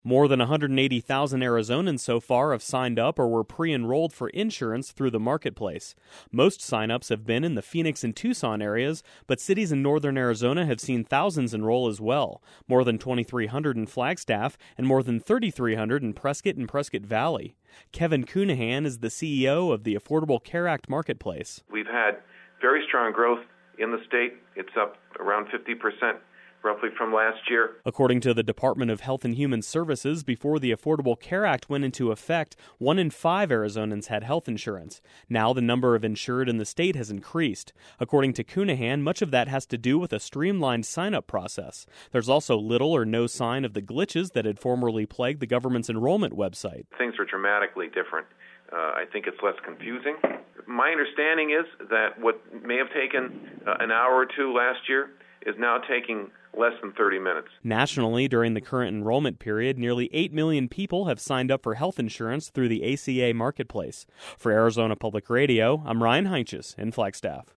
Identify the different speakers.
Speaker 1: More than 180,000 Arizonans so far have signed up or were pre-enrolled for insurance through the marketplace. Most sign-ups have been in the Phoenix and Tucson areas, but cities in northern Arizona have seen thousands enroll as well. More than 2,300 in Flagstaff and more than 3,300 in Prescott and Prescott Valley. Kevin Cunahan is the CEO of the Affordable Care Act marketplace.
Speaker 2: We've had very strong growth in the state. It's up around 50%. Roughly from last year.
Speaker 1: According to the Department of Health and Human Services, before the Affordable Care Act went into effect, 1 in 5 Arizonans had health insurance. Now the number of insured in the state has increased. According to Cunahan, much of that has to do with a streamlined sign-up process. There's also little or no sign of the glitches that had formerly plagued the government's enrollment website.
Speaker 2: Things are dramatically different. I think it's less confusing. My understanding is that what may have taken an hour or two last year is now taking less than 30 minutes.
Speaker 1: Nationally, during the current enrollment period, nearly 8 million people have signed up for health insurance through the ACA marketplace. For Arizona Public Radio, I'm Ryan Heinches in Flagstaff.